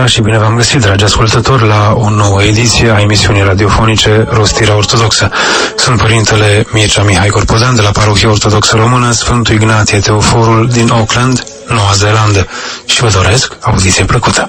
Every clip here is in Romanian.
dimineața și bine v-am găsit, dragi ascultători, la o nouă ediție a emisiunii radiofonice Rostirea Ortodoxă. Sunt Părintele Mircea Mihai Corpodan de la Parohia Ortodoxă Română Sfântul Ignatie Teoforul din Auckland, Noua Zeelandă, și vă doresc audiție plăcută.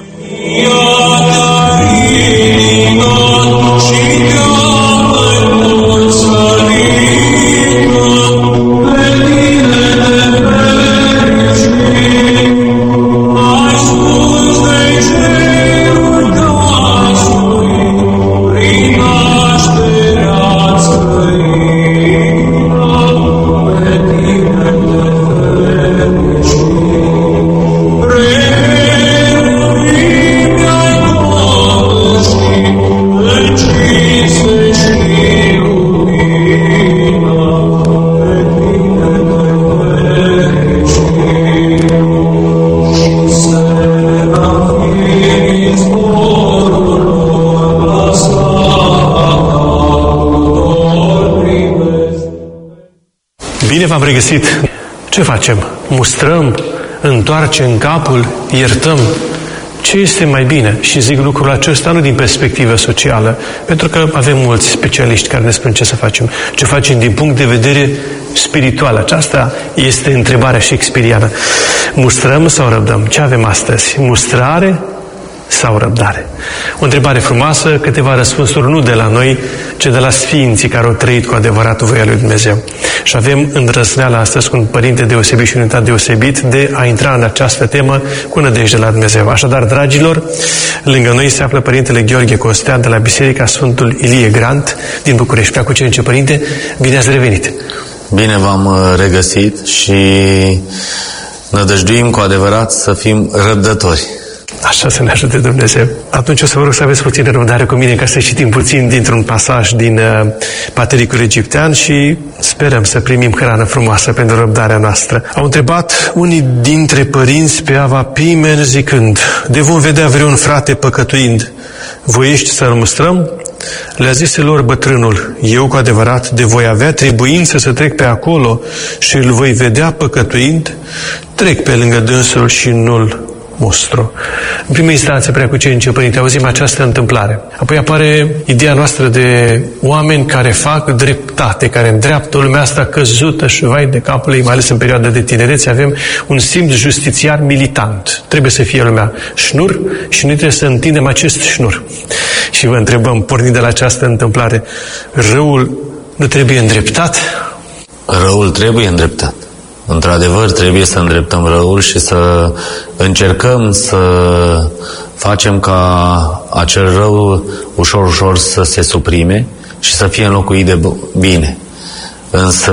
Bine v-am regăsit! Ce facem? Mustrăm? Întoarcem capul? Iertăm? Ce este mai bine? Și zic lucrul acesta nu din perspectivă socială, pentru că avem mulți specialiști care ne spun ce să facem. Ce facem din punct de vedere spiritual? Aceasta este întrebarea shakespeariană. Mustrăm sau răbdăm? Ce avem astăzi? Mustrare sau răbdare? O întrebare frumoasă, câteva răspunsuri nu de la noi, ci de la sfinții care au trăit cu adevărat voia lui Dumnezeu. Și avem îndrăzneala astăzi cu un părinte deosebit și un unitate deosebit de a intra în această temă cu nădejde la Dumnezeu. Așadar, dragilor, lângă noi se află Părintele Gheorghe Costea de la Biserica Sfântul Ilie Grant din București. Prea cu ce Părinte, bine ați revenit! Bine v-am regăsit și nădăjduim cu adevărat să fim răbdători. Așa să ne ajute Dumnezeu. Atunci o să vă rog să aveți puțină răbdare cu mine ca să citim puțin dintr-un pasaj din Patericul Egiptean și sperăm să primim hrană frumoasă pentru răbdarea noastră. Au întrebat unii dintre părinți pe Ava Pimen zicând: de vom vedea vreun frate păcătuind, voiești să-l mustrăm? Le-a zis lor bătrânul: eu cu adevărat de voi avea trebuință să trec pe acolo și îl voi vedea păcătuind? Trec pe lângă dânsul și nu-l mustru. În primă instanță, Preacucenice Părinte, auzim această întâmplare. Apoi apare ideea noastră de oameni care fac dreptate, care îndreaptă lumea asta căzută și vai de capul ei, mai ales în perioada de tinerețe, avem un simț justițiar militant. Trebuie să fie lumea șnur și noi trebuie să întindem acest șnur. Și vă întrebăm, pornind de la această întâmplare, răul nu trebuie îndreptat? Răul trebuie îndreptat. Într-adevăr, trebuie să îndreptăm răul și să încercăm să facem ca acel rău ușor, ușor să se suprime și să fie înlocuit de bine. Însă,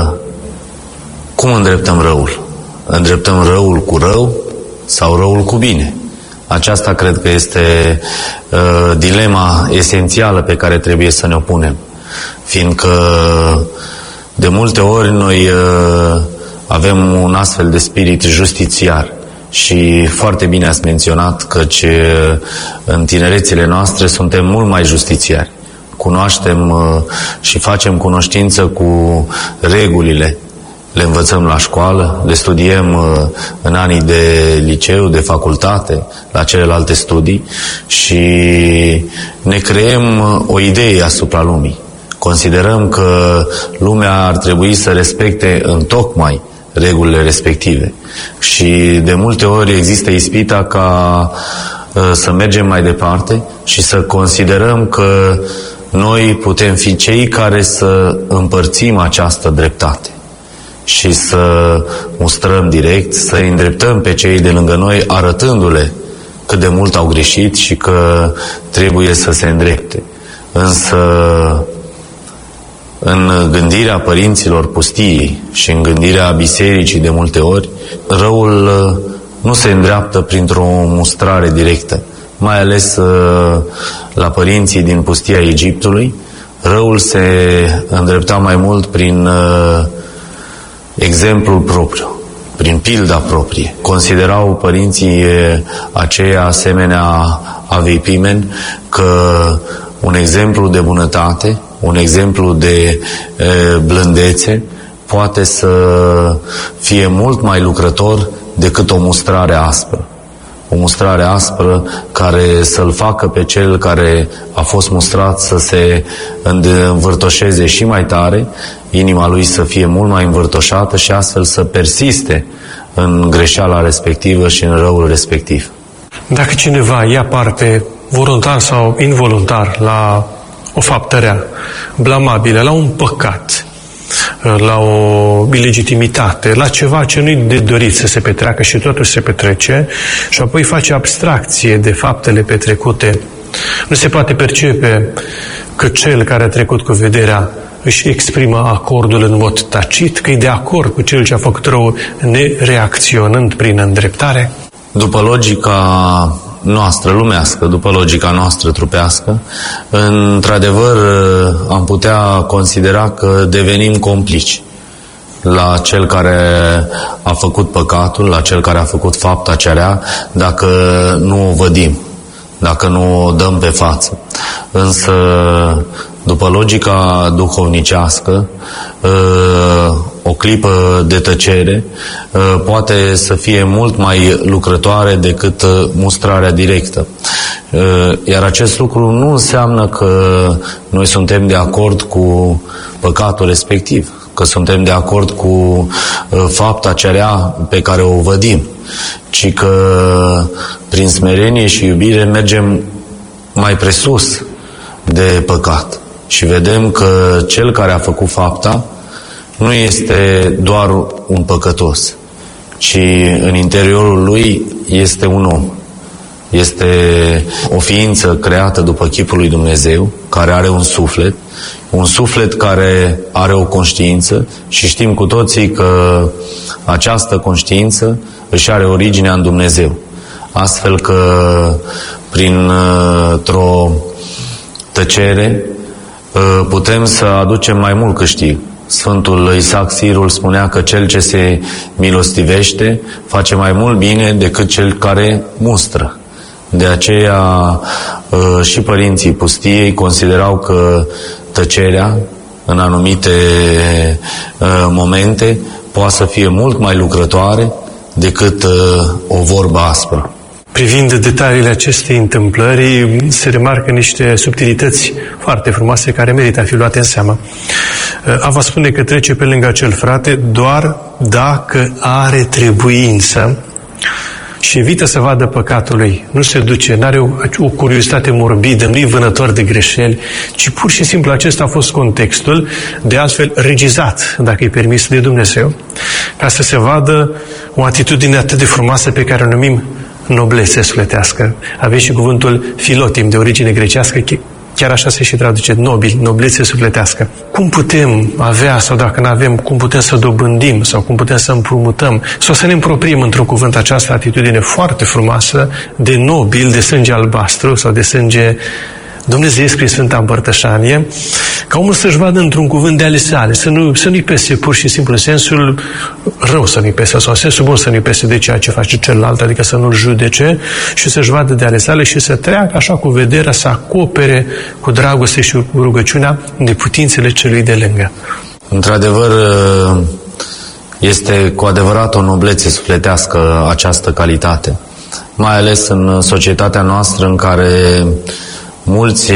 cum îndreptăm răul? Îndreptăm răul cu rău sau răul cu bine? Aceasta cred că este dilema esențială pe care trebuie să ne opunem. Fiindcă de multe ori noi avem un astfel de spirit justițiar și foarte bine ați menționat căci în tinerețile noastre suntem mult mai justițiari. Cunoaștem și facem cunoștință cu regulile. Le învățăm la școală, le studiem în anii de liceu, de facultate, la celelalte studii și ne creăm o idee asupra lumii. Considerăm că lumea ar trebui să respecte întocmai regulile respective. Și de multe ori există ispita ca să mergem mai departe și să considerăm că noi putem fi cei care să împărțim această dreptate și să mustrăm direct, să îi îndreptăm pe cei de lângă noi, arătându-le cât de mult au greșit și că trebuie să se îndrepte. Însă în gândirea părinților pustiei și în gândirea bisericii de multe ori, răul nu se îndreaptă printr-o mustrare directă. Mai ales la părinții din pustia Egiptului, răul se îndrepta mai mult prin exemplul propriu, prin pilda proprie. Considerau părinții aceia asemenea Avei Pimen că un exemplu de bunătate, un exemplu de blândețe poate să fie mult mai lucrător decât o mustrare aspră. o mustrare aspră care să-l facă pe cel care a fost mustrat să se învârtoșeze și mai tare, inima lui să fie mult mai învârtoșată și astfel să persiste în greșeala respectivă și în răul respectiv. Dacă cineva ia parte voluntar sau involuntar la o faptă rea, blamabilă, la un păcat, la o ilegitimitate, la ceva ce nu-i de dorit să se petreacă și totuși se petrece, și apoi face abstracție de faptele petrecute, nu se poate percepe că cel care a trecut cu vederea își exprimă acordul în mod tacit, că e de acord cu cel ce a făcut rău, nereacționând prin îndreptare? După logica noastră lumească, după logica noastră trupească, într-adevăr am putea considera că devenim complici la cel care a făcut păcatul, la cel care a făcut fapta cea rea, dacă nu o vădim, dacă nu o dăm pe față. Însă, după logica duhovnicească, o clipă de tăcere poate să fie mult mai lucrătoare decât mustrarea directă. Iar acest lucru nu înseamnă că noi suntem de acord cu păcatul respectiv, că suntem de acord cu fapta cea rea pe care o vădim, ci că prin smerenie și iubire mergem mai presus de păcat și vedem că cel care a făcut fapta nu este doar un păcătos, ci în interiorul lui este un om. Este o ființă creată după chipul lui Dumnezeu, care are un suflet care are o conștiință și știm cu toții că această conștiință își are originea în Dumnezeu. Astfel că printr-o tăcere putem să aducem mai mult câștig. Sfântul Isaac Sirul spunea că cel ce se milostivește face mai mult bine decât cel care mustră. De aceea și părinții pustiei considerau că tăcerea în anumite momente poate să fie mult mai lucrătoare decât o vorbă aspră. Privind detaliile acestei întâmplări, se remarcă niște subtilități foarte frumoase care merită a fi luate în seamă. Ava spune că trece pe lângă acel frate doar dacă are trebuință și evită să vadă păcatul lui. Nu se duce, nu are o curiozitate morbidă, nu e vânător de greșeli, ci pur și simplu acesta a fost contextul, de altfel regizat, dacă e permis de Dumnezeu, ca să se vadă o atitudine atât de frumoasă pe care o numim noblețe sufletească. Aveți și cuvântul filotim, de origine grecească, chiar așa se și traduce, nobil, noblețe sufletească. Cum putem avea, sau dacă nu avem, cum putem să dobândim, sau cum putem să împrumutăm, sau să ne împroprim într-un cuvânt această atitudine foarte frumoasă de nobil, de sânge albastru, sau de sânge dumnezeiesc prin Sfânta Împărtășanie, ca omul să-și vadă într-un cuvânt de ale sale, să nu-i pese pur și simplu în sensul rău să nu-i pese, sau în sensul bun să nu-i pese de ceea ce face celălalt, adică să nu-l judece, și să-și vadă de ale sale și să treacă așa cu vederea, să acopere cu dragoste și rugăciunea neputințele celui de lângă. Într-adevăr, este cu adevărat o noblețe sufletească această calitate, mai ales în societatea noastră în care mulți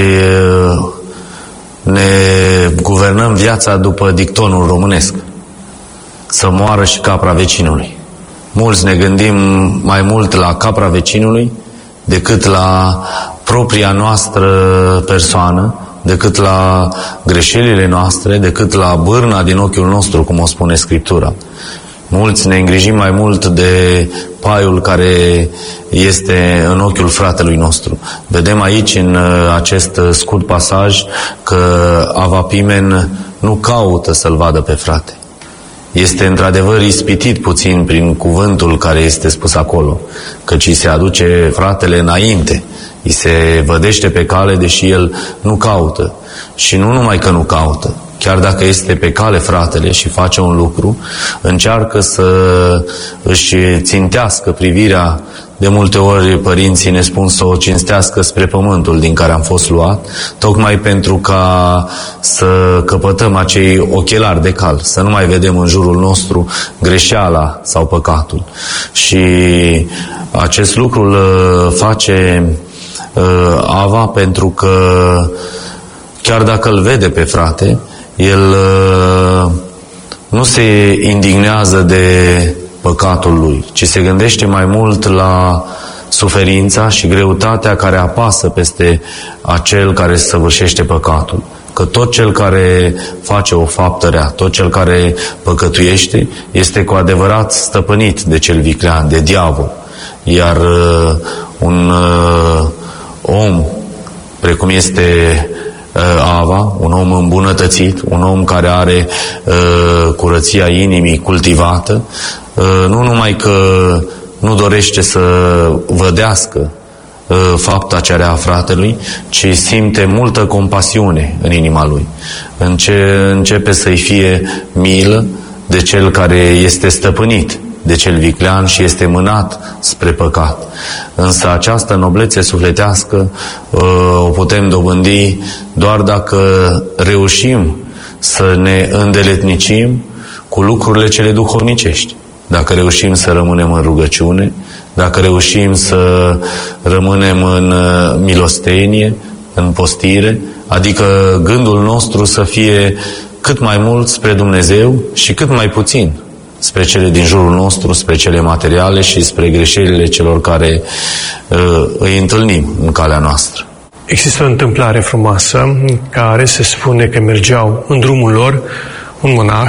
ne guvernăm viața după dictonul românesc. Să moară și capra vecinului. Mulți ne gândim mai mult la capra vecinului decât la propria noastră persoană, decât la greșelile noastre, decât la bârna din ochiul nostru, cum o spune Scriptura. Mulți ne îngrijim mai mult de paiul care este în ochiul fratelui nostru. Vedem aici, în acest scurt pasaj, că Ava Pimen nu caută să-l vadă pe frate. Este într-adevăr ispitit puțin prin cuvântul care este spus acolo, căci îi se aduce fratele înainte, îi se vădește pe cale, deși el nu caută. Și nu numai că nu caută, chiar dacă este pe cale fratele și face un lucru, încearcă să își țintească privirea. De multe ori părinții ne spun să o cinstească spre pământul din care am fost luat, tocmai pentru ca să căpătăm acei ochelari de cal, să nu mai vedem în jurul nostru greșeala sau păcatul. Și acest lucru îl face Ava pentru că chiar dacă îl vede pe frate, el nu se indignează de păcatul lui, ci se gândește mai mult la suferința și greutatea care apasă peste acel care săvârșește păcatul. Că tot cel care face o faptă rea, tot cel care păcătuiește, este cu adevărat stăpânit de cel viclean, de diavol. Iar un om, precum este Ava, un om îmbunătățit, un om care are curăția inimii cultivată, nu numai că nu dorește să vădească fapta cea rea a fratelui, ci simte multă compasiune în inima lui. Începe să-i fie milă de cel care este stăpânit de cel viclean și este mânat spre păcat. Însă această noblețe sufletească o putem dobândi doar dacă reușim să ne îndeletnicim cu lucrurile cele duhovnicești. Dacă reușim să rămânem în rugăciune, dacă reușim să rămânem în milostenie, în postire, adică gândul nostru să fie cât mai mult spre Dumnezeu și cât mai puțin spre cele din jurul nostru, spre cele materiale și spre greșelile celor care îi întâlnim în calea noastră. Există o întâmplare frumoasă în care se spune că mergeau în drumul lor un monah,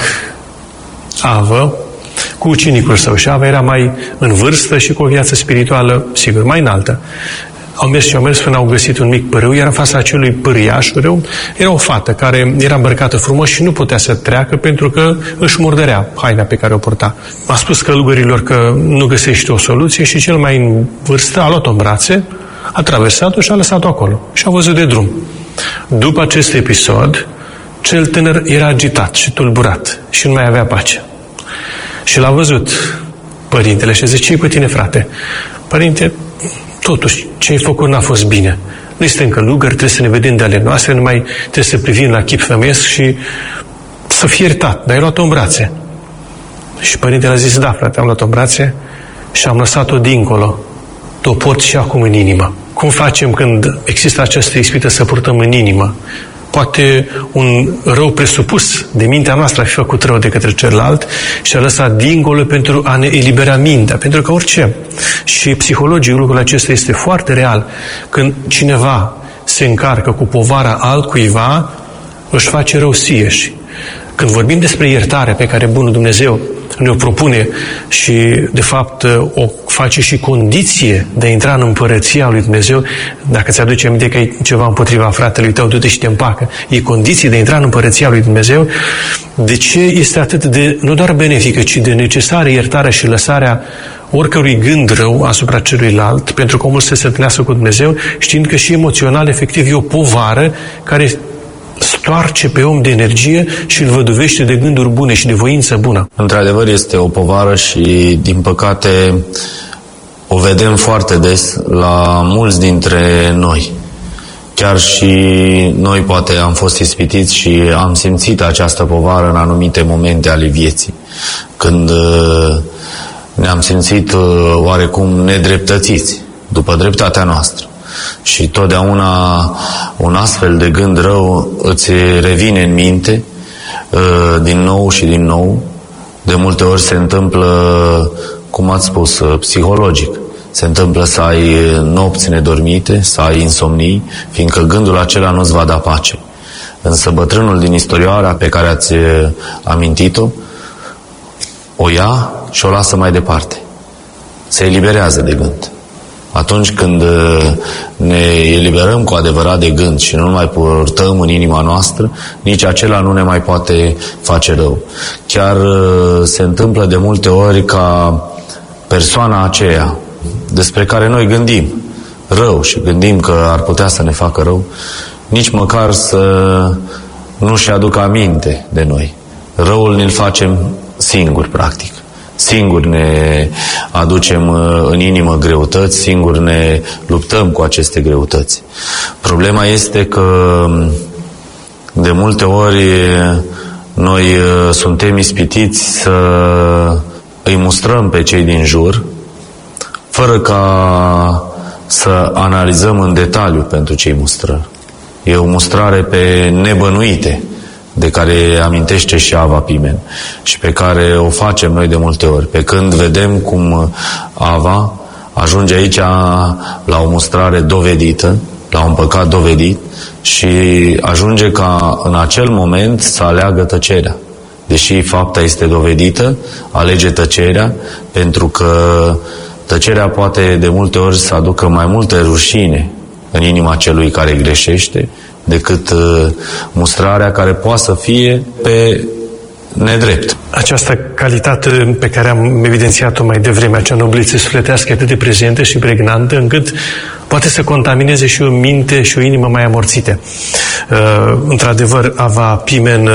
Avă, cu ucenicul său. Și Ava era mai în vârstă și cu o viață spirituală, sigur, mai înaltă. Au mers până au găsit un mic pârâu, iar în fața acelui pârâiaș râu era o fată care era îmbrăcată frumos și nu putea să treacă pentru că își murdărea haina pe care o purta. A spus călugărilor că nu găsește o soluție și cel mai în vârstă a luat-o în brațe, a traversat-o și a lăsat-o acolo. Și a văzut de drum. După acest episod, cel tânăr era agitat și tulburat și nu mai avea pace. Și l-a văzut părintele și a zis: ce-i cu tine, frate? Părinte, totuși, ce ai făcut n-a fost bine. Noi suntem călugări, trebuie să ne vedem de ale noastre, numai trebuie să privim la chip femeiesc și să fie iertat. Dar ai luat-o în brațe. Și părintele a zis: da, frate, am luat-o în brațe și am lăsat-o dincolo. O port și acum în inimă. Cum facem când există această ispită să purtăm în inimă? Poate un rău presupus de mintea noastră a fi făcut rău de către celălalt și a lăsat dincolo pentru a ne elibera mintea, pentru că orice. Și psihologic lucrul acesta este foarte real. Când cineva se încarcă cu povara altcuiva, își face rău sieși. Când vorbim despre iertarea pe care Bunul Dumnezeu ne-o propune și, de fapt, o face și condiție de a intra în împărăția lui Dumnezeu, dacă ți-aduce aminte că e ceva împotriva fratelui tău, du-te și te împacă, e condiție de a intra în împărăția lui Dumnezeu, de ce este atât de, nu doar benefică, ci de necesară iertarea și lăsarea oricărui gând rău asupra celuilalt, pentru că omul să se întâlnească cu Dumnezeu, știind că și emoțional, efectiv, e o povară care stoarce pe om de energie și îl văduvește de gânduri bune și de voință bună. Într-adevăr este o povară și, din păcate, o vedem foarte des la mulți dintre noi. Chiar și noi poate am fost ispitiți și am simțit această povară în anumite momente ale vieții, când ne-am simțit oarecum nedreptățiți după dreptatea noastră. Și totdeauna un astfel de gând rău îți revine în minte din nou și din nou. De multe ori se întâmplă, cum ați spus, psihologic. Se întâmplă să ai nopți nedormite, să ai insomnii, fiindcă gândul acela nu-ți va da pace. Însă bătrânul din istorioara pe care ați amintit-o, o ia și o lasă mai departe. Se eliberează de gând. Atunci când ne eliberăm cu adevărat de gând și nu mai purtăm în inima noastră, nici acela nu ne mai poate face rău. Chiar se întâmplă de multe ori ca persoana aceea despre care noi gândim rău și gândim că ar putea să ne facă rău, nici măcar să nu-și aduc aminte de noi. Răul ne-l facem singuri, practic. Singuri ne aducem în inimă greutăți, singuri ne luptăm cu aceste greutăți. Problema este că de multe ori noi suntem ispitiți să îi mustrăm pe cei din jur, fără ca să analizăm în detaliu pentru cei mustrări. E o mustrare pe nebănuite, de care amintește și Ava Pimen și pe care o facem noi de multe ori. Pe când vedem cum Ava ajunge aici la o mustrare dovedită, la un păcat dovedit și ajunge ca în acel moment să aleagă tăcerea. Deși fapta este dovedită, alege tăcerea, pentru că tăcerea poate de multe ori să aducă mai multă rușine în inima celui care greșește decât mustrarea care poate să fie pe nedrept. Această calitate pe care am evidențiat-o mai devreme, acea noblețe sufletească atât de prezentă și pregnantă, încât poate să contamineze și o minte și o inimă mai amorțite. Într-adevăr, Ava Pimen,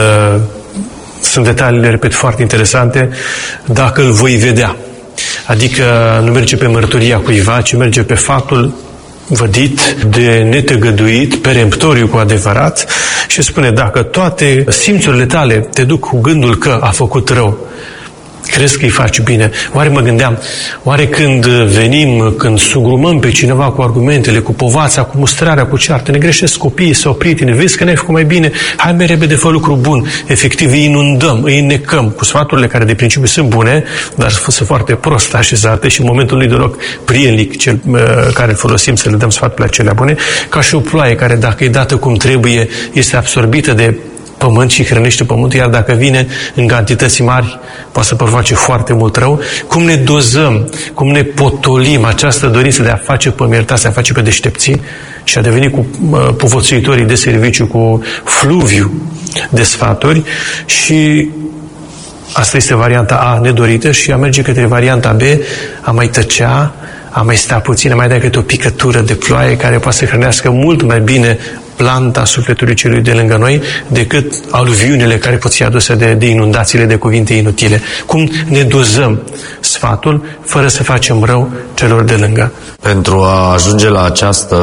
sunt detaliile, repet, foarte interesante, dacă îl voi vedea. Adică nu merge pe mărturia cuiva, ci merge pe faptul vădit, de netăgăduit, peremptoriu cu adevărat, și spune, dacă toate simțurile tale te duc cu gândul că a făcut rău, crezi că îi faci bine? Oare mă gândeam, oare când venim, când sugrumăm pe cineva cu argumentele, cu povața, cu mustrarea, cu ceartă, ne greșesc copiii sau prietenii, vezi că n-ai făcut mai bine, hai mai repede, fă lucru bun, efectiv îi inundăm, îi necăm cu sfaturile care de principiu sunt bune, dar sunt foarte prost așezate și în momentul lui deloc prielnic cel care îl folosim să le dăm sfaturile acelea bune, ca și o ploaie care, dacă e dată cum trebuie, este absorbită de pământ și hrănește pământul, iar dacă vine în cantități mari, poate să provoace foarte mult rău. Cum ne dozăm, cum ne potolim această dorință de a face pe iertați, de a face pe deștepții și a deveni cu povățuitorii de serviciu, cu fluviu de sfaturi, și asta este varianta A, nedorită, și a merge către varianta B, a mai tăcea, a mai sta puțin, a mai da câte o picătură de ploaie care poate să hrănească mult mai bine planta sufletului celui de lângă noi decât aluviunile care pot fi aduse de inundațiile de cuvinte inutile. Cum ne dozăm sfatul fără să facem rău celor de lângă? Pentru a ajunge la această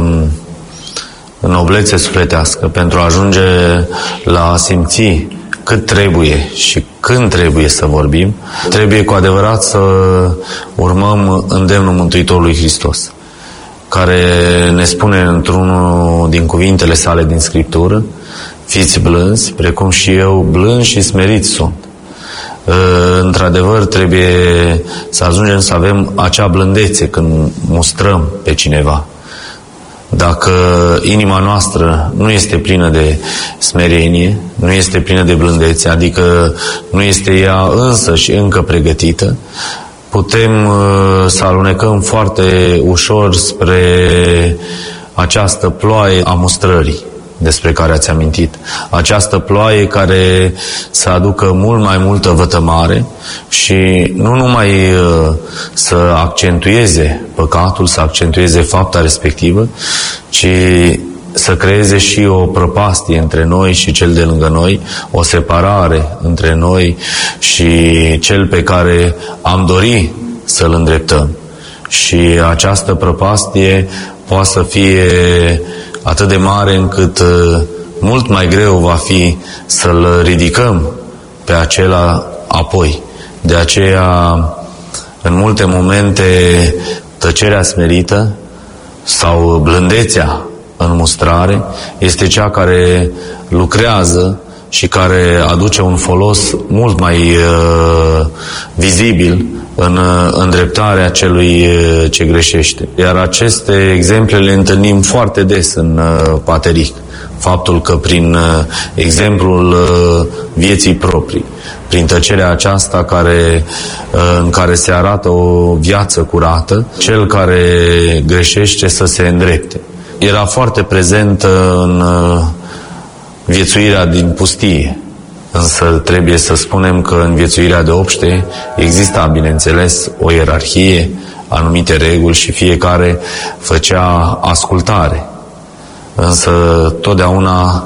noblețe sufletească, pentru a ajunge la a simți cât trebuie și când trebuie să vorbim, trebuie cu adevărat să urmăm îndemnul Mântuitorului Hristos, care ne spune într-unul din cuvintele sale din Scriptură, fiți blânzi, precum și eu blânzi și smeriți sunt. Într-adevăr, trebuie să ajungem să avem acea blândețe când mustrăm pe cineva. Dacă inima noastră nu este plină de smerenie, nu este plină de blândețe, adică nu este ea însă și încă pregătită, putem să alunecăm foarte ușor spre această ploaie a mustrării despre care ați amintit. Această ploaie care să aducă mult mai multă vătămare și nu numai să accentueze păcatul, să accentueze fapta respectivă, ci să creeze și o prăpastie între noi și cel de lângă noi, o separare între noi și cel pe care am dori să-l îndreptăm. Și această prăpastie poate să fie atât de mare încât mult mai greu va fi să-l ridicăm pe acela apoi. De aceea, în multe momente, tăcerea smerită sau blândețea în mustrare este cea care lucrează și care aduce un folos mult mai vizibil în îndreptarea celui ce greșește. Iar aceste exemple le întâlnim foarte des în Pateric. Faptul că prin exemplul vieții proprii, prin tăcerea aceasta în care se arată o viață curată, cel care greșește să se îndrepte. Era foarte prezent în viețuirea din pustie. Însă trebuie să spunem că în viețuirea de obște exista, bineînțeles, o ierarhie, anumite reguli și fiecare făcea ascultare. Însă totdeauna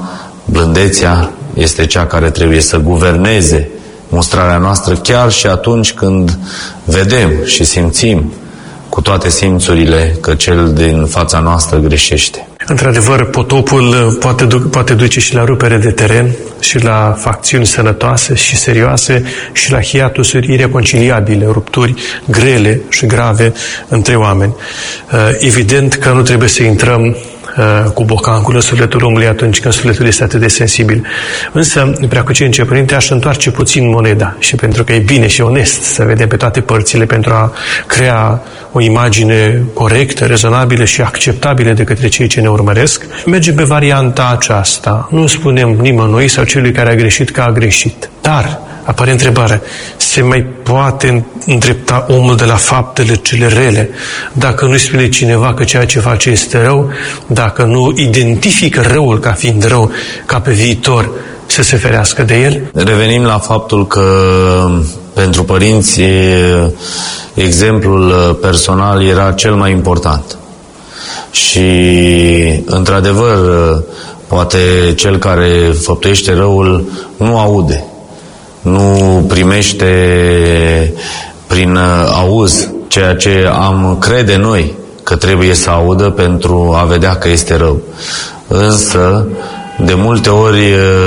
blândețea este cea care trebuie să guverneze mustrarea noastră chiar și atunci când vedem și simțim cu toate simțurile că cel din fața noastră greșește. Într-adevăr, potopul poate duce și la rupere de teren, și la facțiuni sănătoase și serioase, și la hiatusuri ireconciliabile, rupturi grele și grave între oameni. Evident că nu trebuie să intrăm cu bocancul în sufletul omului atunci când sufletul este atât de sensibil. Însă, Preacucenice Părinte, aș întoarce puțin moneda, și pentru că e bine și onest să vedem pe toate părțile pentru a crea o imagine corectă, rezonabilă și acceptabilă de către cei ce ne urmăresc, mergem pe varianta aceasta. Nu spunem nimănui sau celui care a greșit că a greșit. Dar apare întrebarea, se mai poate îndrepta omul de la faptele cele rele dacă nu-i spune cineva că ceea ce face este rău, dacă nu identifică răul ca fiind rău, ca pe viitor să se ferească de el? Revenim la faptul că pentru părinți exemplul personal era cel mai important. Și într-adevăr, poate cel care făptuiește răul nu aude, nu primește prin auz ceea ce am crede noi că trebuie să audă pentru a vedea că este rău. Însă, de multe ori,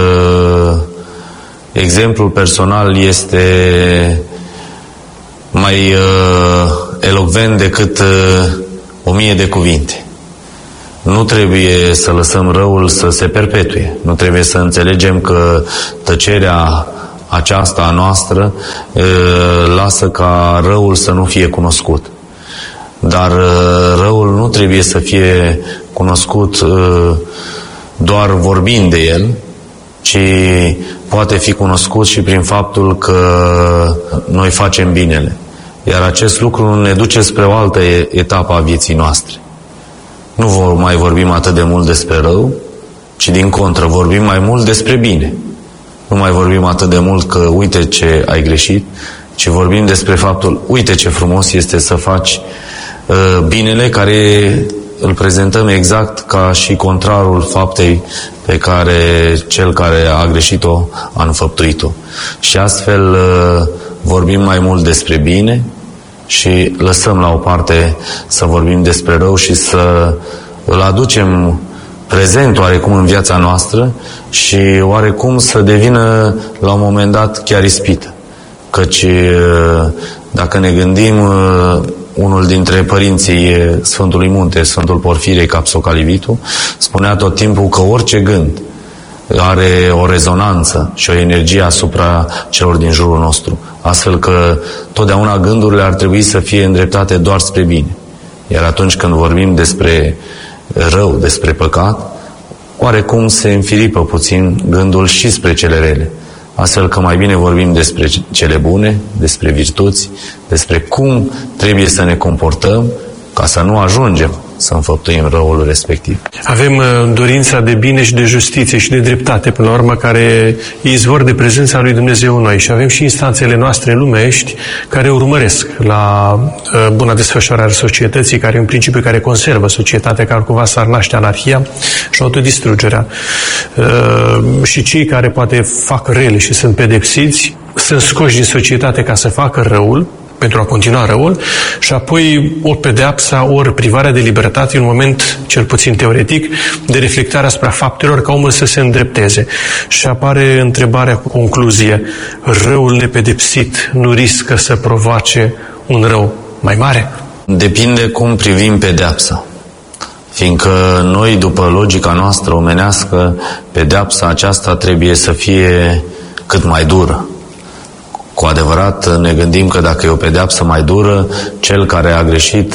exemplul personal este mai elocvent decât 1000 de cuvinte. Nu trebuie să lăsăm răul să se perpetue. Nu trebuie să înțelegem că tăcerea aceasta a noastră lasă ca răul să nu fie cunoscut. Dar răul nu trebuie să fie cunoscut doar vorbind de el, ci poate fi cunoscut și prin faptul că noi facem binele. Iar acest lucru ne duce spre o altă etapă a vieții noastre. Nu mai vorbim atât de mult despre rău, ci din contră vorbim mai mult despre bine. Nu mai vorbim atât de mult că uite ce ai greșit, ci vorbim despre faptul, uite ce frumos este să faci binele, care îl prezentăm exact ca și contrarul faptei pe care cel care a greșit-o a înfăptuit-o. Și astfel vorbim mai mult despre bine și lăsăm la o parte să vorbim despre rău și să îl aducem prezent oarecum în viața noastră și oarecum să devină la un moment dat chiar ispită. Căci dacă ne gândim, unul dintre părinții Sfântului Munte, Sfântul Porfirie Capsocalivitu, spunea tot timpul că orice gând are o rezonanță și o energie asupra celor din jurul nostru. Astfel că totdeauna gândurile ar trebui să fie îndreptate doar spre bine. Iar atunci când vorbim despre rău, despre păcat, oarecum se înfiripă puțin gândul și spre cele rele. Astfel că mai bine vorbim despre cele bune, despre virtuți, despre cum trebuie să ne comportăm ca să nu ajungem să înfăptuim răul respectiv. Avem dorința de bine și de justiție și de dreptate, până la urmă, care e izvor de prezența lui Dumnezeu în noi. Și avem și instanțele noastre lumești care urmăresc la buna desfășurare a societății, care e un principiu care conservă societatea, care cumva s-ar naște anarhia și autodistrugerea. Și cei care poate fac rele și sunt pedepsiți sunt scoși din societate ca să facă răul, pentru a continua răul, și apoi ori pedeapsa, ori privarea de libertate, un moment, cel puțin teoretic, de reflectare asupra faptelor ca omul să se îndrepteze. Și apare întrebarea cu concluzie, răul nepedepsit nu riscă să provoace un rău mai mare? Depinde cum privim pedeapsa. Fiindcă noi, după logica noastră omenească, pedeapsa aceasta trebuie să fie cât mai dură. Cu adevărat ne gândim că dacă e o pedeapsă mai dură, cel care a greșit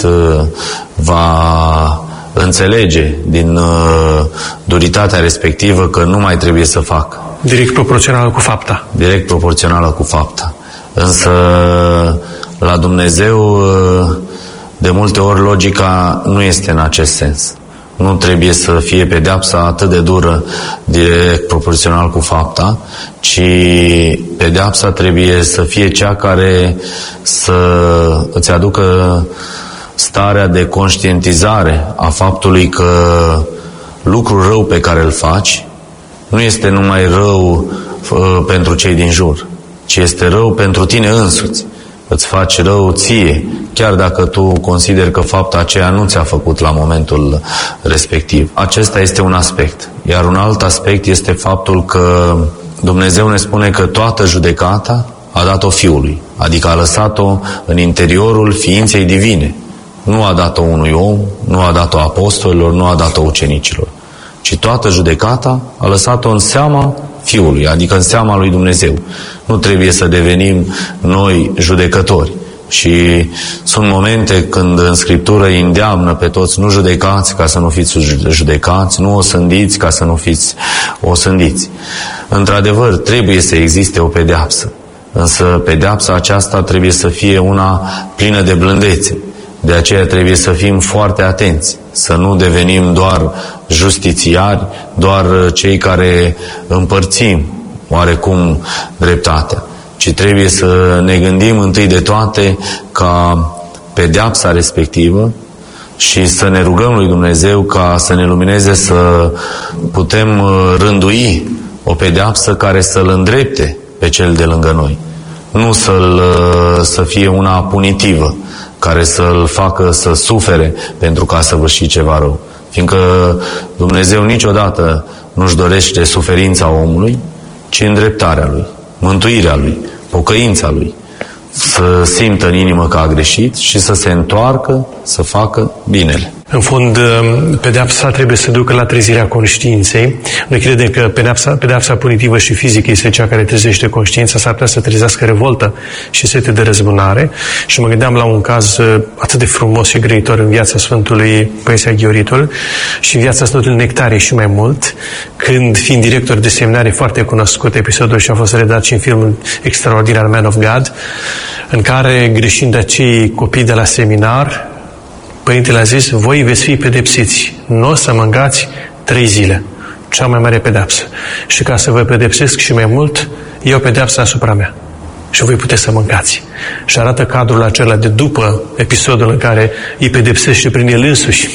va înțelege din duritatea respectivă că nu mai trebuie să facă. Direct proporțională cu fapta. Direct proporțională cu fapta. Însă la Dumnezeu de multe ori logica nu este în acest sens. Nu trebuie să fie pedeapsa atât de dură direct proporțional cu fapta, ci pedeapsa trebuie să fie cea care să îți aducă starea de conștientizare a faptului că lucrul rău pe care îl faci nu este numai rău pentru cei din jur, ci este rău pentru tine însuți. Îți faci rău ție, chiar dacă tu consideri că fapta aceea nu ți-a făcut la momentul respectiv. Acesta este un aspect. Iar un alt aspect este faptul că Dumnezeu ne spune că toată judecata a dat-o Fiului, adică a lăsat-o în interiorul ființei divine. Nu a dat-o unui om, nu a dat-o apostolilor, nu a dat-o ucenicilor, ci toată judecata a lăsat-o în seama Fiului, adică în seama lui Dumnezeu. Nu trebuie să devenim noi judecători. Și sunt momente când în Scriptură îi îndeamnă pe toți: nu judecați ca să nu fiți judecați, nu osândiți ca să nu fiți osândiți. Într-adevăr, trebuie să existe o pedeapsă, însă pedeapsa aceasta trebuie să fie una plină de blândețe. De aceea trebuie să fim foarte atenți, să nu devenim doar justițiari, doar cei care împărțim oarecum dreptatea, ci trebuie să ne gândim întâi de toate ca pedeapsa respectivă și să ne rugăm lui Dumnezeu ca să ne lumineze să putem rândui o pedeapsă care să-l îndrepte pe cel de lângă noi, nu să fie una punitivă, care să-l facă să sufere pentru că a săvârșit ceva rău. Fiindcă Dumnezeu niciodată nu-și dorește suferința omului, ci îndreptarea lui, mântuirea lui, pocăința lui, să simtă în inimă că a greșit și să se întoarcă să facă binele. În fond, pedeapsa trebuie să ducă la trezirea conștiinței. Noi credem că pedeapsa punitivă și fizică este cea care trezește conștiința, s-ar putea să trezească revoltă și sete de răzbunare. Și mă gândeam la un caz atât de frumos și grăitor în viața Sfântului Paisie Ghioritul și în viața Sfântului Nectarie și mai mult, când, fiind director de seminare foarte cunoscut, episodul și a fost redat și în filmul extraordinar Man of God, în care, greșind acei copii de la seminar, Părintele a zis: voi veți fi pedepsiți, nu o să mâncați 3 zile, cea mai mare pedeapsă. Și ca să vă pedepsesc și mai mult, iau pedeapsa asupra mea și voi puteți să mâncați. Și arată cadrul acela de după episodul în care îi pedepsește prin el însuși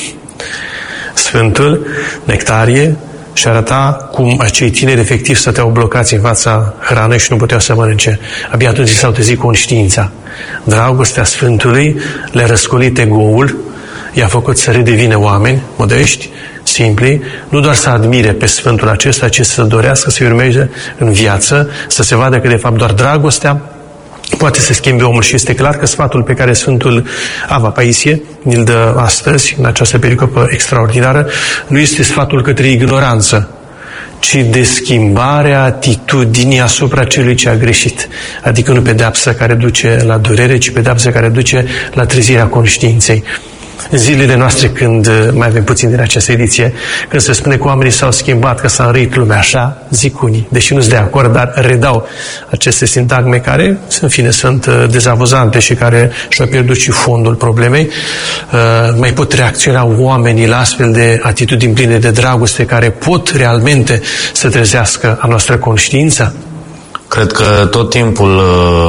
Sfântul Nectarie și arăta cum acei tineri efectiv stăteau blocați în fața hranei și nu puteau să mănânce. Abia atunci s-au trezit conștiința. Dragostea Sfântului le-a răscolit egoul, i-a făcut să redevină oameni modești, simpli, nu doar să admire pe Sfântul acesta, ci să dorească să-i urmeze în viață, să se vadă că de fapt doar dragostea poate să schimbe omul. Și este clar că sfatul pe care Sfântul Ava Paisie îl dă astăzi, în această pericopă extraordinară, nu este sfatul către ignoranță, ci de schimbarea atitudinii asupra celui ce a greșit. Adică nu pedeapsa care duce la durere, ci pedeapsa care duce la trezirea conștiinței. În zilele noastre, când mai avem puțin din această ediție, când se spune că oamenii s-au schimbat, că s-a înrăit lumea, așa zic unii, deși nu-s de acord, dar redau aceste sintagme care, în fine, sunt dezavuzante și care și-au pierdut și fondul problemei. Mai pot reacționa oamenii la astfel de atitudini pline de dragoste care pot realmente să trezească a noastră conștiință? Cred că tot timpul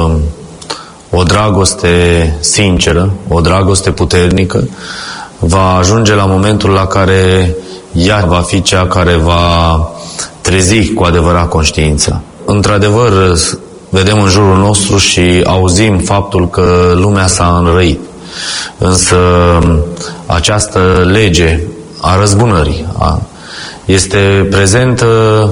o dragoste sinceră, o dragoste puternică, va ajunge la momentul la care ea va fi cea care va trezi cu adevărat conștiința. Într-adevăr, vedem în jurul nostru și auzim faptul că lumea s-a înrăit. Însă această lege a răzbunării este prezentă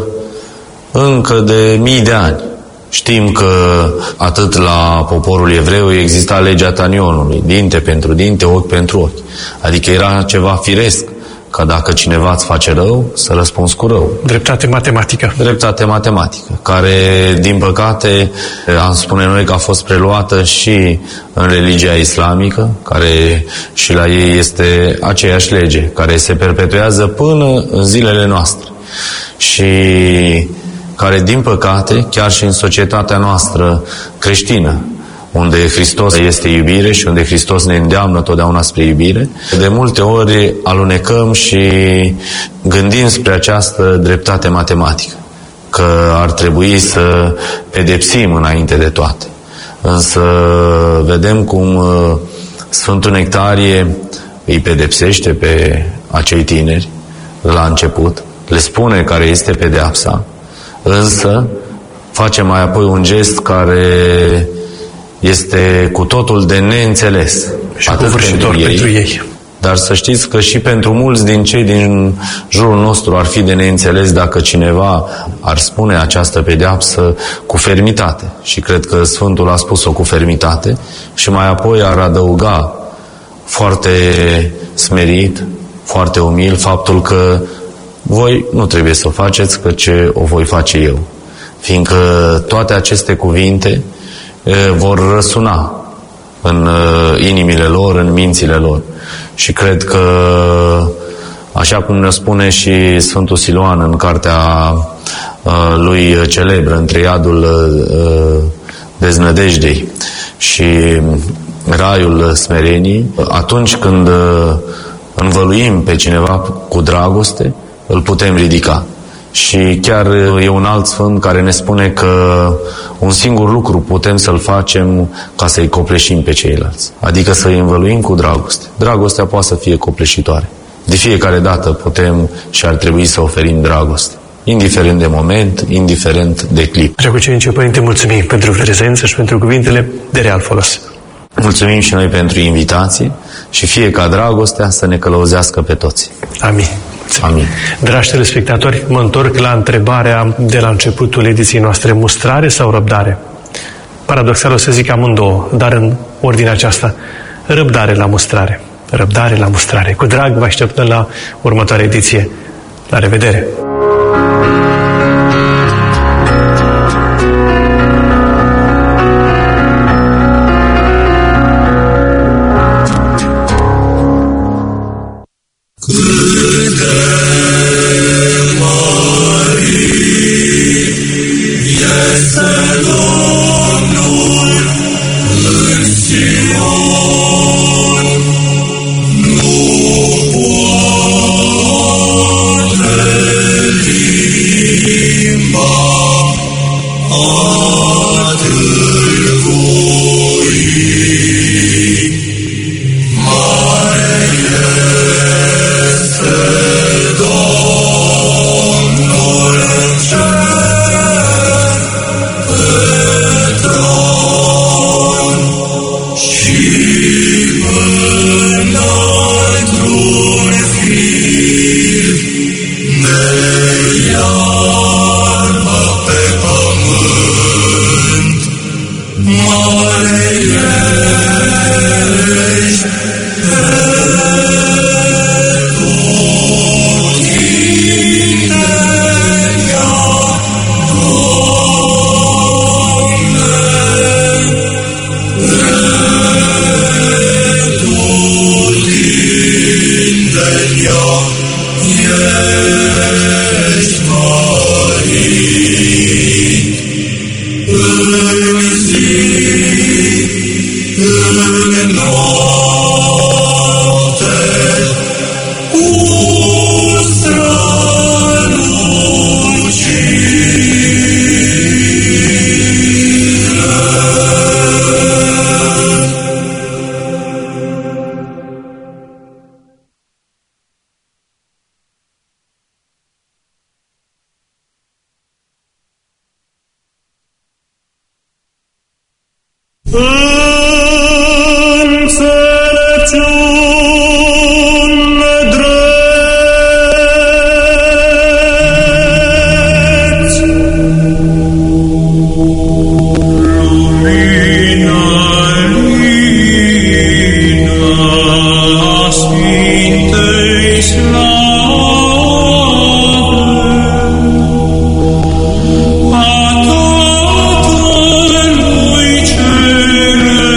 încă de mii de ani. Știm că atât la poporul evreu exista legea tanionului, dinte pentru dinte, ochi pentru ochi. Adică era ceva firesc, ca dacă cineva îți face rău, să răspunzi cu rău. Dreptate matematică. Dreptate matematică, care, din păcate, am spune noi că a fost preluată și în religia islamică, care și la ei este aceeași lege, care se perpetuează până în zilele noastre. Și care, din păcate, chiar și în societatea noastră creștină, unde Hristos este iubire și unde Hristos ne îndeamnă totdeauna spre iubire, de multe ori alunecăm și gândim spre această dreptate matematică, că ar trebui să pedepsim înainte de toate. Însă vedem cum Sfântul Nectarie îi pedepsește pe acei tineri la început, le spune care este pedeapsa, însă face mai apoi un gest care este cu totul de neînțeles. Și covârșitor pentru ei. Dar să știți că și pentru mulți din cei din jurul nostru ar fi de neînțeles dacă cineva ar spune această pedeapsă cu fermitate. Și cred că Sfântul a spus-o cu fermitate și mai apoi ar adăuga foarte smerit, foarte umil, faptul că voi nu trebuie să o faceți, că ce o voi face eu. Fiindcă toate aceste cuvinte vor răsuna în inimile lor, în mințile lor. Și cred că, așa cum ne spune și Sfântul Siluan în cartea lui celebră, Între iadul deznădejdei și raiul smereniei, atunci când învăluim pe cineva cu dragoste, îl putem ridica. Și chiar e un alt sfânt care ne spune că un singur lucru putem să-l facem ca să-i copleșim pe ceilalți. Adică să-i învăluim cu dragoste. Dragostea poate să fie copleșitoare. De fiecare dată putem și ar trebui să oferim dragoste. Indiferent de moment, indiferent de clip. Dragocenice Părinte, mulțumim pentru prezență și pentru cuvintele de real folos. Mulțumim și noi pentru invitație și fie ca dragostea să ne călăuzească pe toți. Amin. Amin. Dragi telespectatori, mă întorc la întrebarea de la începutul ediției noastre: mustrare sau răbdare? Paradoxal o să zic amândouă, dar în ordinea aceasta: răbdare la mustrare. Răbdare la mustrare. Cu drag vă așteptăm la următoarea ediție. La revedere! A Tatălui Ceresc,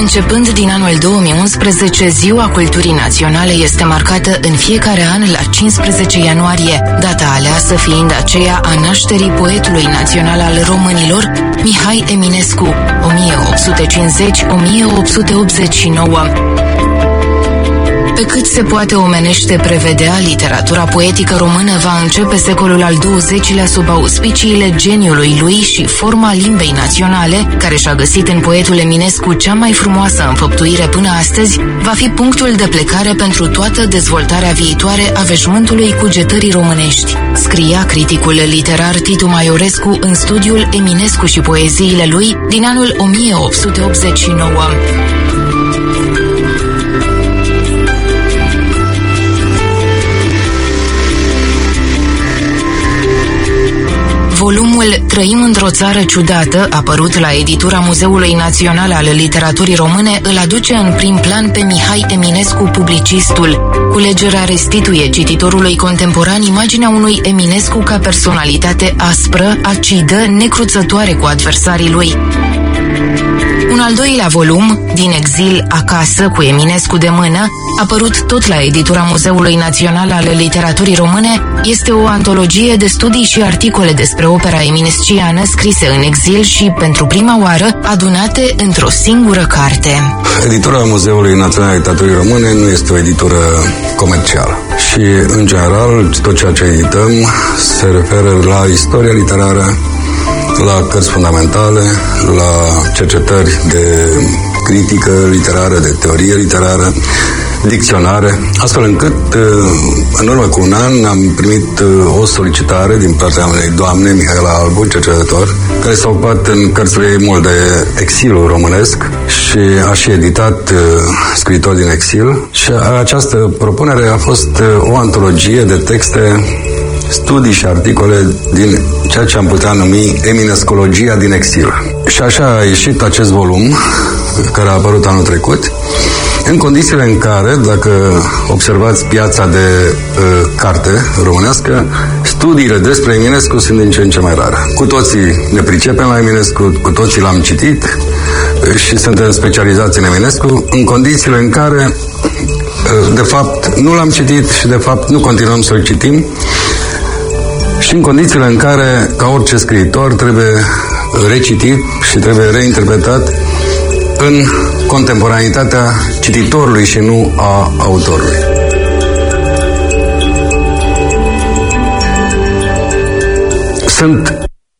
Începând din anul 2011, Ziua Culturii Naționale este marcată în fiecare an la 15 ianuarie, data aleasă fiind aceea a nașterii poetului național al românilor, Mihai Eminescu, 1850-1889. Pe cât se poate omenește prevedea, literatura poetică română va începe secolul al XX-lea sub auspiciile geniului lui și forma limbei naționale, care și-a găsit în poetul Eminescu cea mai frumoasă înfăptuire până astăzi, va fi punctul de plecare pentru toată dezvoltarea viitoare a veșmântului cugetării românești. Scria criticul literar Titu Maiorescu în studiul Eminescu și poeziile lui din anul 1889. Volumul Trăim într-o țară ciudată, apărut la editura Muzeului Național al Literaturii Române, îl aduce în prim plan pe Mihai Eminescu, publicistul. Culegerea restituie cititorului contemporan imaginea unui Eminescu ca personalitate aspră, acidă, necruțătoare cu adversarii lui. Un al doilea volum, Din exil acasă, cu Eminescu de mână, apărut tot la editura Muzeului Național al Literaturii Române, este o antologie de studii și articole despre opera eminesciană scrise în exil și, pentru prima oară, adunate într-o singură carte. Editura Muzeului Național al Literaturii Române nu este o editură comercială și, în general, tot ceea ce edităm se referă la istoria literară, la cărți fundamentale, la cercetări de critică literară, de teorie literară, dicționare, astfel încât în urmă cu un an am primit o solicitare din partea unei doamne, Mihaela Albu, cercetător, care s-a ocupat în cărțile ei mult de exilul românesc și a și editat scriitori din exil. Și această propunere a fost o antologie de texte, studii și articole din ceea ce am putea numi Eminescologia din exil. Și așa a ieșit acest volum, care a apărut anul trecut, în condițiile în care, dacă observați piața de carte românească, studiile despre Eminescu sunt din ce în ce mai rare. Cu toții ne pricepem la Eminescu, cu toții l-am citit și suntem specializați în Eminescu, în condițiile în care, de fapt, nu l-am citit și, de fapt, nu continuăm să-l citim, și în condițiile în care, ca orice scriitor, trebuie recitit și trebuie reinterpretat în contemporanitatea cititorului și nu a autorului. Sunt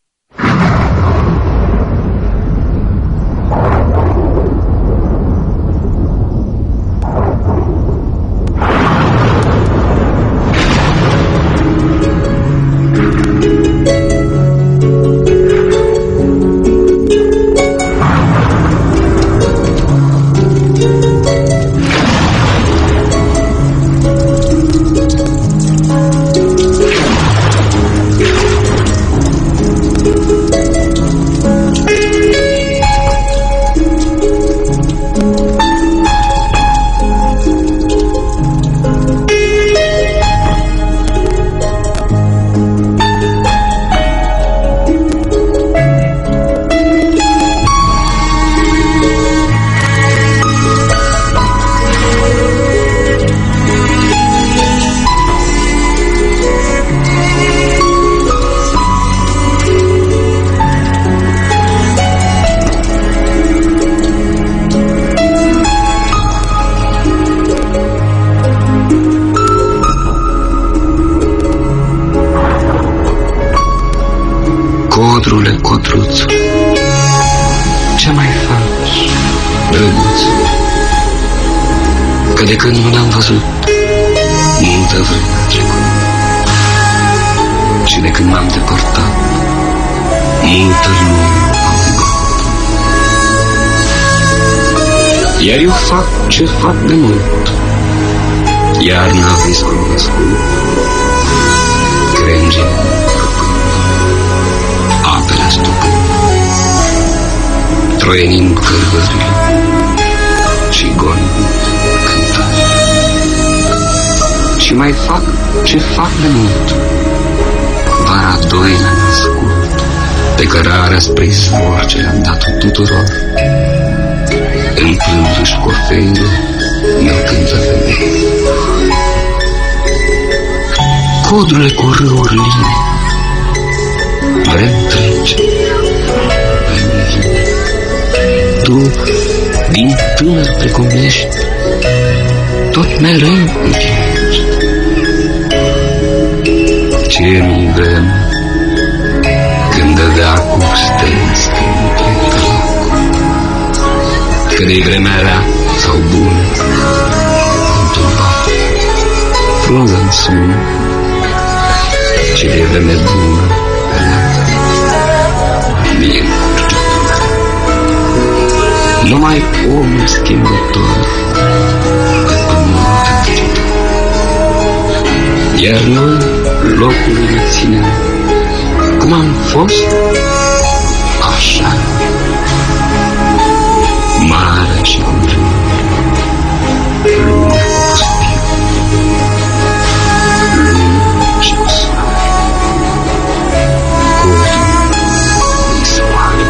Codrule, codruț, ce mai faci, drăguț? Că de când nu ne-am văzut, multă vreme a trecut. Și de când m-am depărtat, multă lume a umblat. Iar eu fac ce fac de mult. Iarna viscunoscut, crenge, apele stupând, troienind cărvările și goni cântare. Și mai fac ce fac de mult. Vara doilea născut, pe cărarea spre izvor ce le-am dat-o tuturor. Întrându-și cofeile, ne cântă femei. Codrule cu râuri line, vrem trece, vrem vine. Tu, din tânăr precum ești, tot mereu închinești. Ce nu vrem când dădea cu stele scâmpe tălacul, că de-i vremea rea sau bună, întâlbat, frunză-n sun, ce de vreme bună, mie numai omul schimbător, iar noi locul ne ținem, cum am fost, așa, mare și cu râuri, lume cu pustiu, lume și cu soare, codul din soare.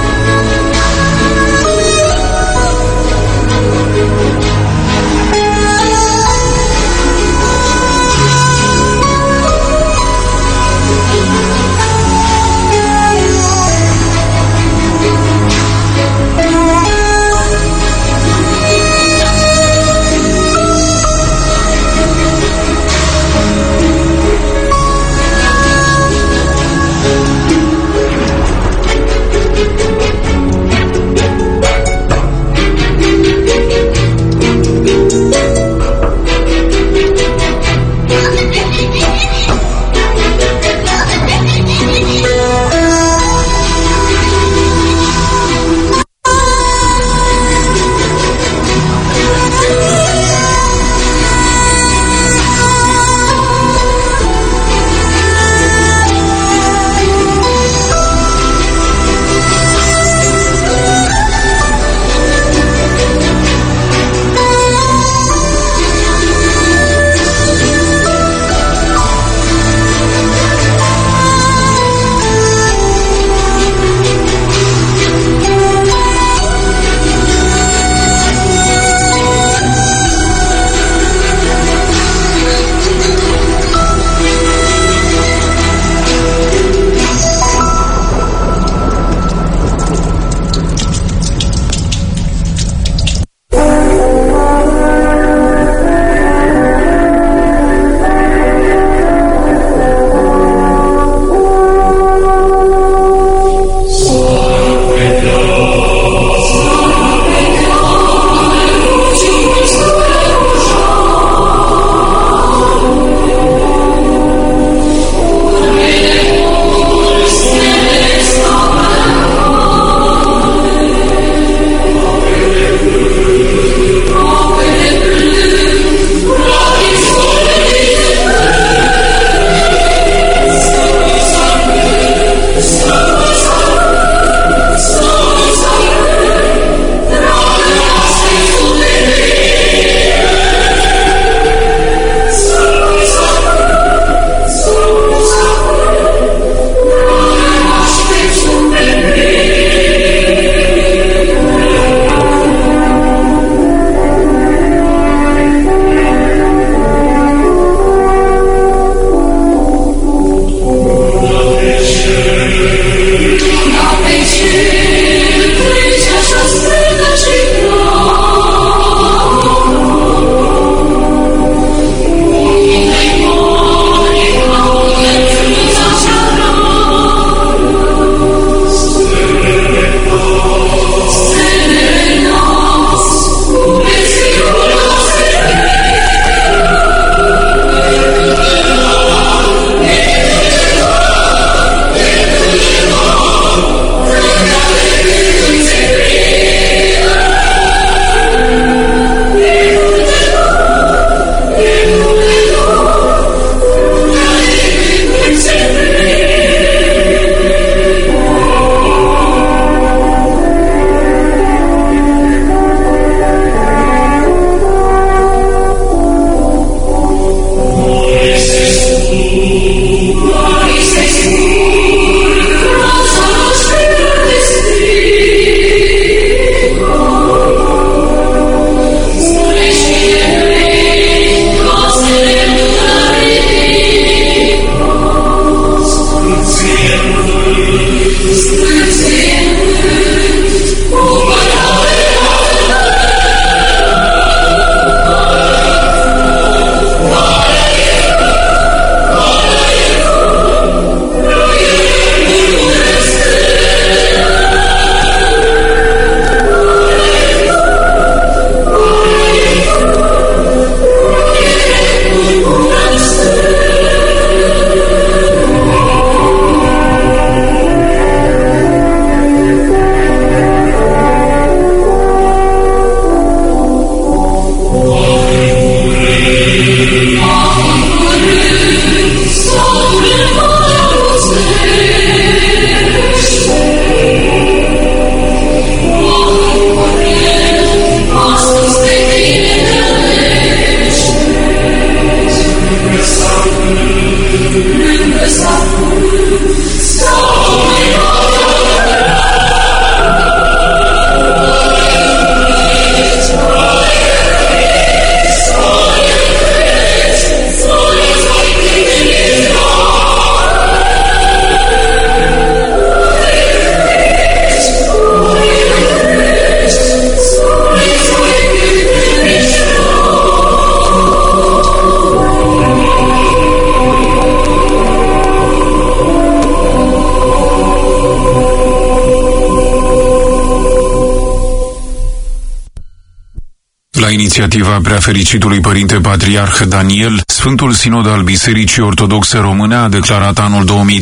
La inițiativa preafericitului Părinte Patriarh Daniel, Sfântul Sinod al Bisericii Ortodoxe Române a declarat anul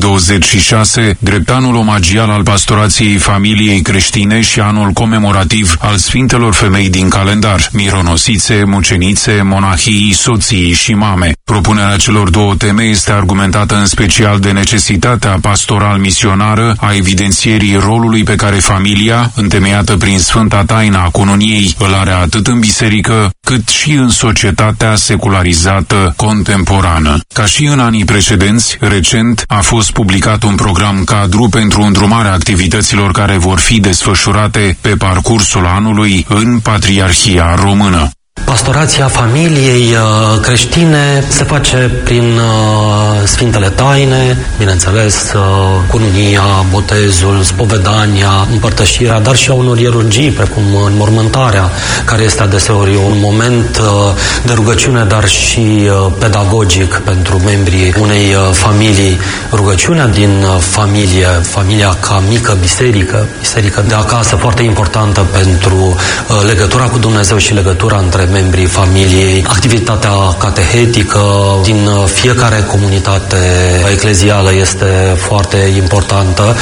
2026 drept anul omagial al pastorației familiei creștine și anul comemorativ al Sfintelor Femei din calendar, mironosițe, mucenițe, monahii, soții și mame. Propunerea celor două teme este argumentată în special de necesitatea pastoral-misionară a evidențierii rolului pe care familia, întemeiată prin Sfânta Taina a Cununiei, îl are atât în biserică, cât și în societatea secularizată contemporană. Ca și în anii precedenți, recent a fost publicat un program cadru pentru îndrumarea activităților care vor fi desfășurate pe parcursul anului în Patriarhia Română. Pastorația familiei creștine se face prin Sfintele Taine, bineînțeles, cununia, botezul, spovedania, împărtășirea, dar și a unor ierurgii, precum înmormântarea, care este adeseori un moment de rugăciune, dar și pedagogic pentru membrii unei familii. Rugăciunea din familie, familia ca mică biserică, biserică de acasă, foarte importantă pentru legătura cu Dumnezeu și legătura între membrii familiei, activitatea catehetică din fiecare comunitate eclezială este foarte importantă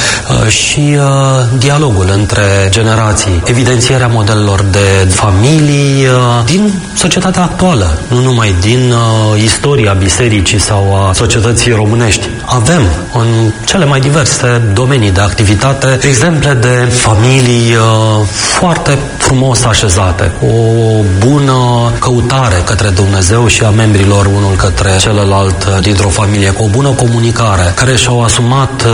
și dialogul între generații, evidențierea modelelor de familii din societatea actuală, nu numai din istoria bisericii sau a societății românești. Avem în cele mai diverse domenii de activitate exemple de familii foarte frumos așezate, cu o bună căutare către Dumnezeu și a membrilor unul către celălalt dintr-o familie, cu o bună comunicare, care și-au asumat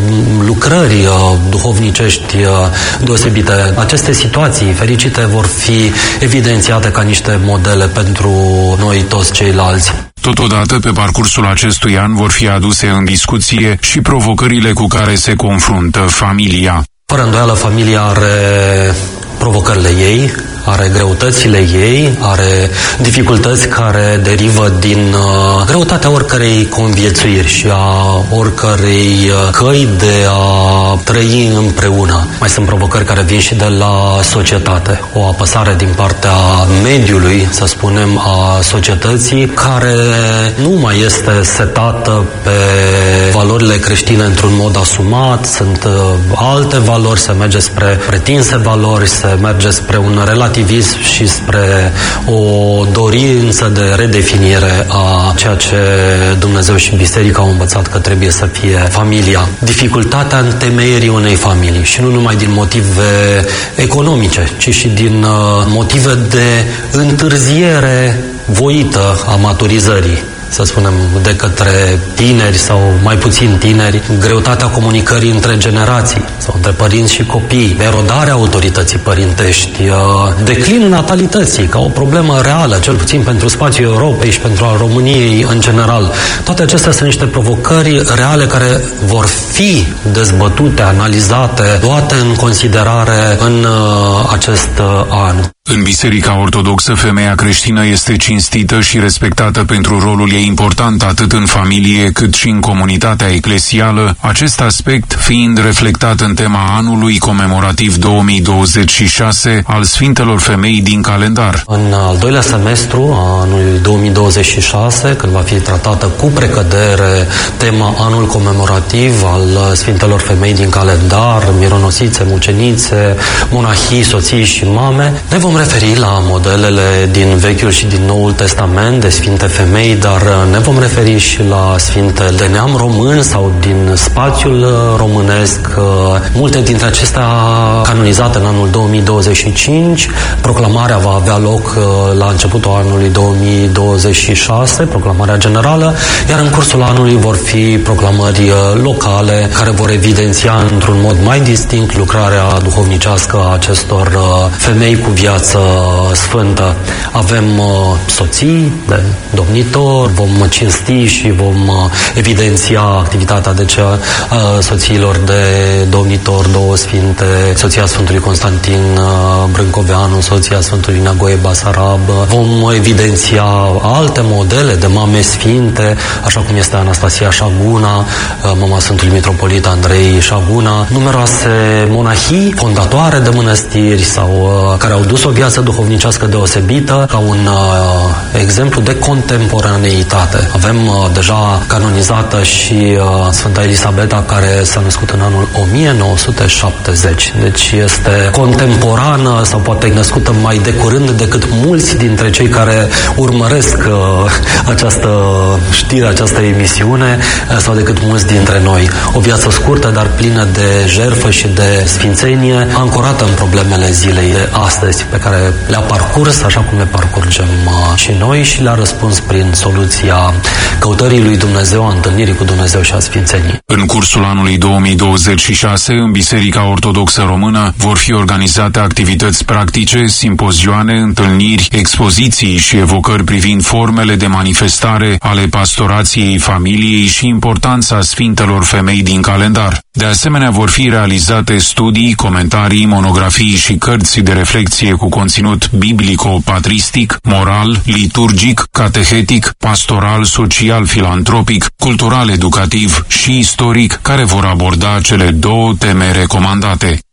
lucrări duhovnicești deosebite. Aceste situații fericite vor fi evidențiate ca niște modele pentru noi toți ceilalți. Totodată, pe parcursul acestui an vor fi aduse în discuție și provocările cu care se confruntă familia. Fără îndoială, familia are provocările ei, are greutățile ei, are dificultăți care derivă din greutatea oricărei conviețuiri și a oricărei căi de a trăi împreună. Mai sunt provocări care vin și de la societate, o apăsare din partea mediului, să spunem, a societății, care nu mai este setată pe valorile creștine într-un mod asumat, sunt alte valori, se merge spre pretinse valori, se merge spre un relativism și spre o dorință de redefinire a ceea ce Dumnezeu și Biserica au învățat că trebuie să fie familia. Dificultatea întemeierii unei familii și nu numai din motive economice, ci și din motive de întârziere voită a maturizării, să spunem, de către tineri sau mai puțin tineri, greutatea comunicării între generații sau între părinți și copii, erodarea autorității părintești, declinul natalității ca o problemă reală, cel puțin pentru spațiul Europei și pentru al României în general. Toate acestea sunt niște provocări reale care vor fi dezbătute, analizate, luate în considerare în acest an. În Biserica Ortodoxă, femeia creștină este cinstită și respectată pentru rolul ei important atât în familie cât și în comunitatea eclesială, acest aspect fiind reflectat în tema anului comemorativ 2026 al Sfintelor Femei din calendar. În al doilea semestru a anului 2026, când va fi tratată cu precădere tema anul comemorativ al Sfintelor Femei din calendar, mironosițe, mucenițe, monahii, soții și mame, ne vom referi la modelele din Vechiul și din Noul Testament de Sfinte Femei, dar ne vom referi și la Sfinte de neam român sau din spațiul românesc, multe dintre acestea canonizate în anul 2025. Proclamarea va avea loc la începutul anului 2026, proclamarea generală, iar în cursul anului vor fi proclamări locale care vor evidenția într-un mod mai distinct lucrarea duhovnicească a acestor femei cu viață sfântă. Avem soții de domnitor, vom cinsti și vom evidenția activitatea de cea soțiilor de domnitor, două sfinte, soția Sfântului Constantin Brâncoveanu, soția Sfântului Neagoe Basarab. Vom evidenția alte modele de mame sfinte, așa cum este Anastasia Șaguna, mama Sfântului Mitropolit Andrei Șaguna, numeroase monahii, fondatoare de mănăstiri sau care au dus o viață duhovnicească deosebită, ca un exemplu de contemporaneitate. Avem deja canonizată și Sfânta Elisabeta, care s-a născut în anul 1970. Deci este contemporană sau poate născută mai de curând decât mulți dintre cei care urmăresc această știre, această emisiune, sau decât mulți dintre noi. O viață scurtă, dar plină de jertfă și de sfințenie, ancorată în problemele zilei de astăzi, pe care le-a parcurs, așa cum le parcurgem și noi, și le-a răspuns prin soluția căutării lui Dumnezeu, a întâlnirii cu Dumnezeu și a sfințenii. În cursul anului 2026, în Biserica Ortodoxă Română vor fi organizate activități practice, simpozioane, întâlniri, expoziții și evocări privind formele de manifestare ale pastorației familiei și importanța Sfintelor Femei din calendar. De asemenea, vor fi realizate studii, comentarii, monografii și cărți de reflexie cu conținut biblico-patristic, moral, liturgic, catehetic, pastoral, social, filantropic, cultural, educativ și istoric, care vor aborda cele două teme recomandate: